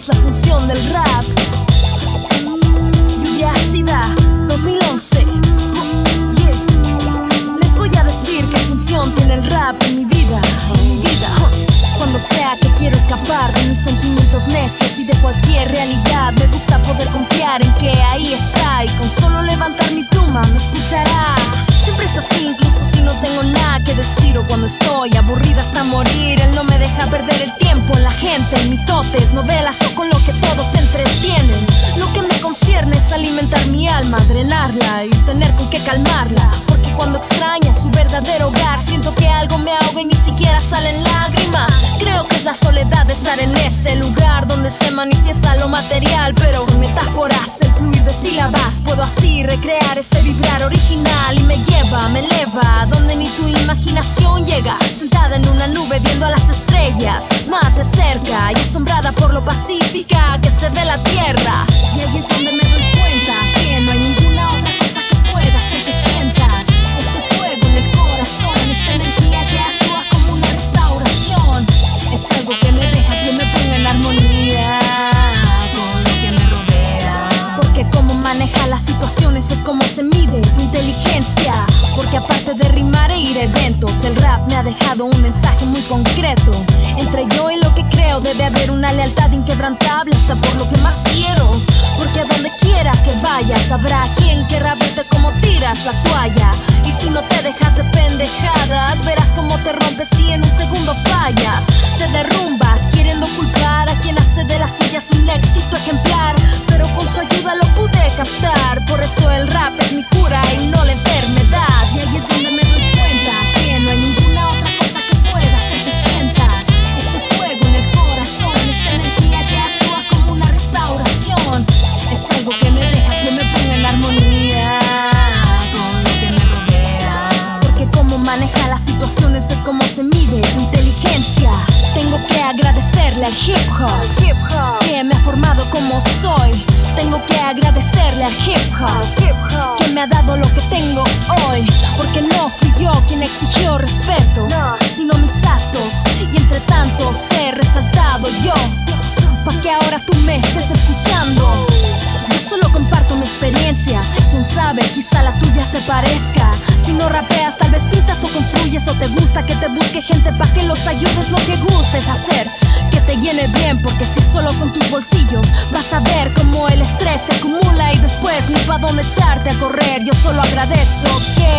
es la función del rap. Lluvia ácida, 2011. Yeah. Les voy a decir qué función tiene el rap en mi vida, Cuando sea que quiero escapar de mis sentimientos necios y de cualquier realidad, me gusta poder confiar en que ahí está, y con solo levantar mi pluma me escuchará. Siempre es así, incluso si no tengo nada que decir, o cuando estoy aburrida hasta morir. Él no me deja perder el tiempo en la gente, en mitotes, novelas o con lo que todos se entretienen. Lo que me concierne es alimentar mi alma, drenarla y tener con qué calmarla. Porque cuando extraña su verdadero hogar, siento que algo me ahoga y ni siquiera salen lágrimas. Creo que es la soledad de estar en este lugar donde se manifiesta lo material, pero con metáforas, el fluir de sílabas, puedo así recrear ese vibrar original. Y me lleva, me eleva, donde ni tu imaginación llega. Sentada en una nube viendo a las estrellas más de cerca y asombrada por lo pacífica que se ve la tierra. Y ahí es donde me doy cuenta que no hay ninguna otra cosa que pueda hacer que sienta ese fuego en el corazón, esta energía que actúa como una restauración. Es algo que me deja que me ponga en armonía con lo que me rodea. Porque como maneja las situaciones es como se mide tu inteligencia. Porque aparte de rimar e ir a eventos, el rap me ha dejado un mensaje muy concreto. Entre yo y lo que creo debe haber una lealtad inquebrantable, hasta por lo que más quiero. Porque a donde quiera que vayas habrá quien querrá verte como tiras la toalla. Y si no te dejas de pendejadas, verás cómo te rompes y en un segundo fallas. Te derrumbas queriendo culpar a quien hace de las suyas un éxito ejemplar, pero con su ayuda lo pude captar. Por eso el rap es mi cura y no la enfermedad. Y ahí es donde me doy cuenta que no hay ninguna otra cosa que pueda hacer que sienta este fuego en el corazón, esta energía que actúa como una restauración. Es algo que me deja que me ponga en armonía con lo que me rodea. Porque como maneja las situaciones es como se mide tu inteligencia. Tengo que agradecerle al hip hop que me ha formado como soy. Tengo que agradecerle al hip hop que me ha dado lo que tengo hoy. Porque no fui yo quien exigió respeto, sino mis actos, y entre tantos he resaltado yo, pa' que ahora tú me estés escuchando. Yo solo comparto mi experiencia, quién sabe, quizá la tuya se parezca. Si no rapeas, tal vez pintas o construyes, o te gusta que te busque gente pa' que los ayudes. Lo que gustes hacer, que te llene bien, porque si solo son tus bolsillos, vas a ver cómo el estrés se acumula y después ni pa' dónde echarte a correr. Yo solo agradezco que